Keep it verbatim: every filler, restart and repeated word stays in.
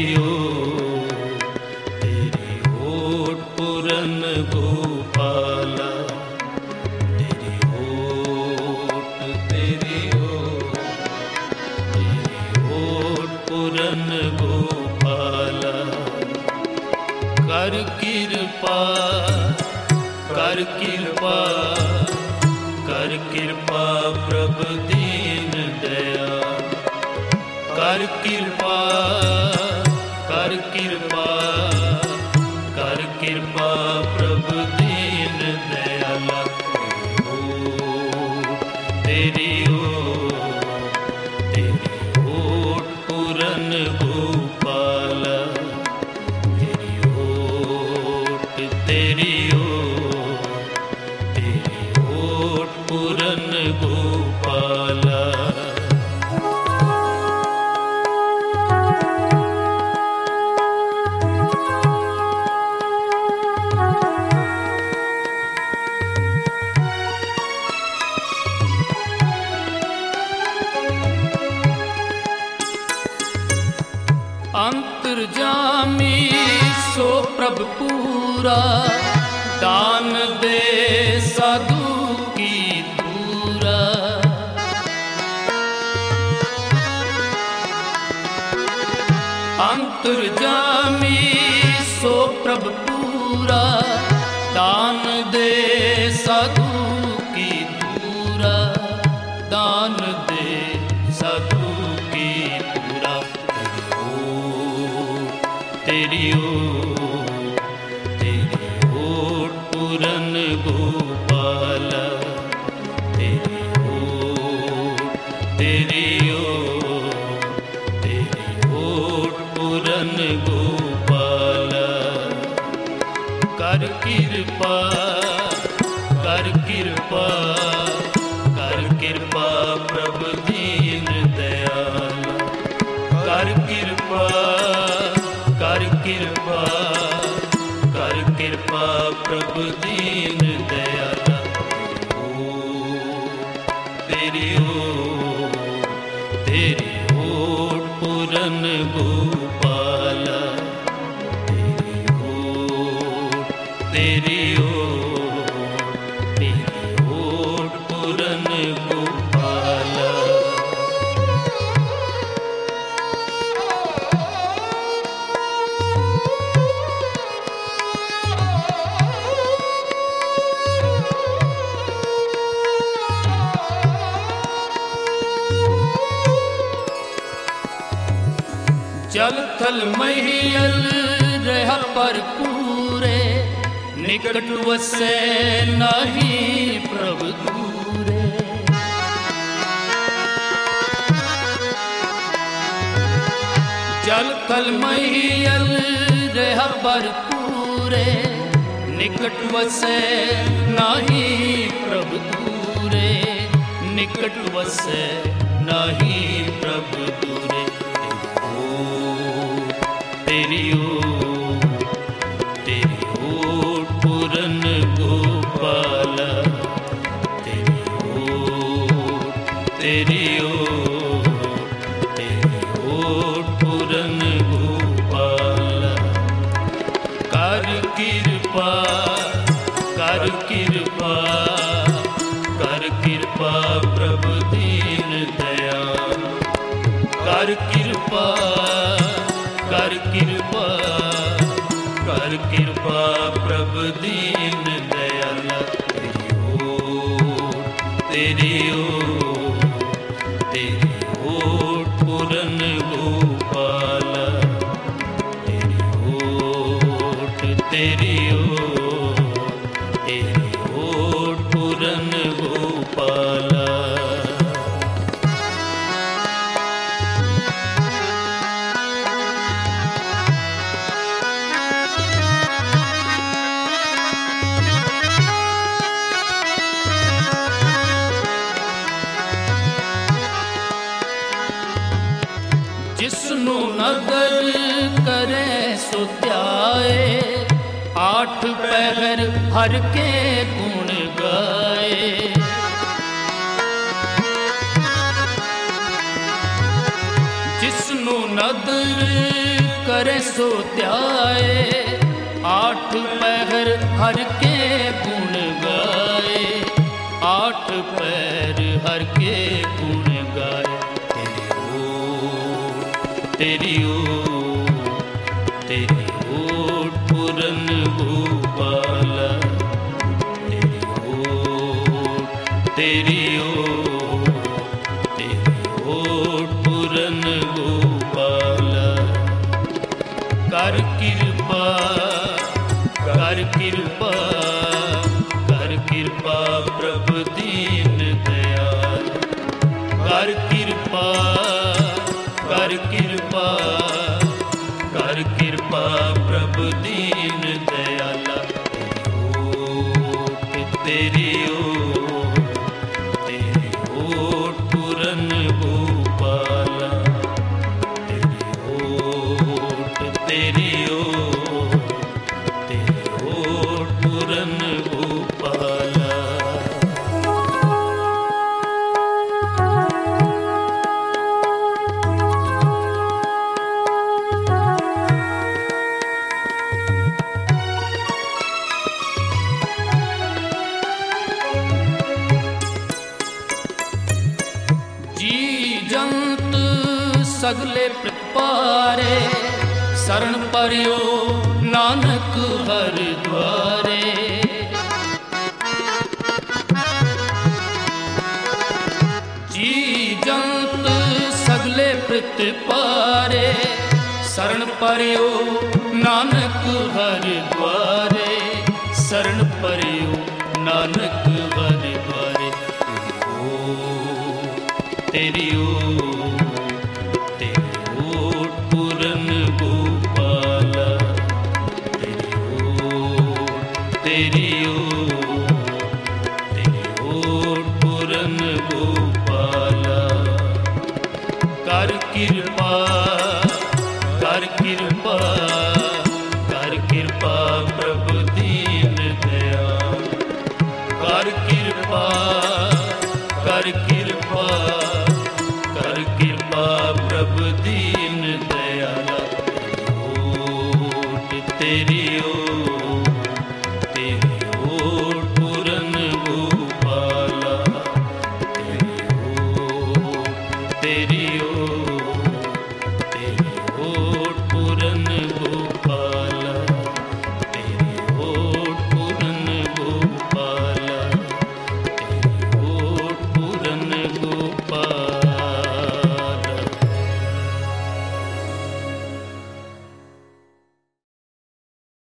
ओ तेरी ओट पूरन गोपाला, तेरी ओट तेरी ओट तेरी ओट पूरन गोपाला। कर कृपा कर कृपा कर कृपा प्रभु दीन दयाल, कर कृपा कर कृपा कर कृपा प्रभु दीन दयाल। तेरी ओट तेरी ओट पूरन गोपाला, तेरी ओट तेरी ओट तेरी ओट पूरन गोपाला। अंतर्जामी सो प्रभु पूरा, दान दे साधु की पूरा। अंतर्जामी सो प्रभु पूरा, दान दे साधु की पूरा, दान दे साधु की पूरा। तेरी ओट तेरी ओट पूरन गोपाला, तेरी ओट तेरी ओट तेरी ओट पूरन गोपाला। कर कृपा कर कृपा कर कृपा प्रभु दीन दयाल, कर कृपा कर कृपा कर कृपा प्रभु दीन दयाल। तेरी ओट तेरी ओट पूरन गोपाला, तेरी ओट तेरी ओट तेरी ओट पूरन गोपाला। जल थल महियल रहा पर पूरे, निकट वसे नहीं प्रभु दूरे। जल थल महियल रहा पर पूरे, निकट वसे नहीं प्रभु दूरे, निकट वसे नहीं प्रभु दूरे। तेरी ओट तेरी ओट पूरन गोपाला, तेरी ओट तेरी ओट तेरी ओट पूरन गोपाला। कर कृपा कर कृपा कर कृपा प्रभु दीन दयाल, कर कृपा कर कृपा कर कृपा प्रभु दीन दयाल। तेरी ओट तेरी ओट पूरन गोपाला, तेरी ओट तेरी ओट तेरी ओट पूरन गोपाला। जिसनु नदर करे सो ध्याए, आठ पहर हर के गुण गाए। जिसनु नदर करे सो त्याए, आठ पहर हर के गुण गाए, आठ पैर हर के गुण गाए। तेरी ओट तेरी ओट पूरन गोपाला, तेरी ओट तेरी ओट तेरी ओट पूरन गोपाला। कर कृपा कर कृपा कर कृपा प्रभु दीन दयाल, कर कृपा कर कृपा कर कृपा प्रभु दीन दयाला। तेरी ओट तेरी ओट पूरन गोपाला, तेरी ओट तेरी ओट तेरी ओट पूरन गोपाला। जंत सगले प्रपारे, शरण परियो नानक हर द्वारे। जी जंत सगले प्रपारे, शरण परियो नानक हर द्वारे, शरण परियो नानक हर द्वारे। तेरी ओट तेरी ओट पूरन गोपाला, तेरी ओट तेरी ओट तेरी ओट पूरन गोपाला। कर कृपा कर कृपा कर कृपा प्रभु दीन दयाल, कर कृपा कर कृपा कर कृपा प्रभु दीन दयाला। ओट तेरी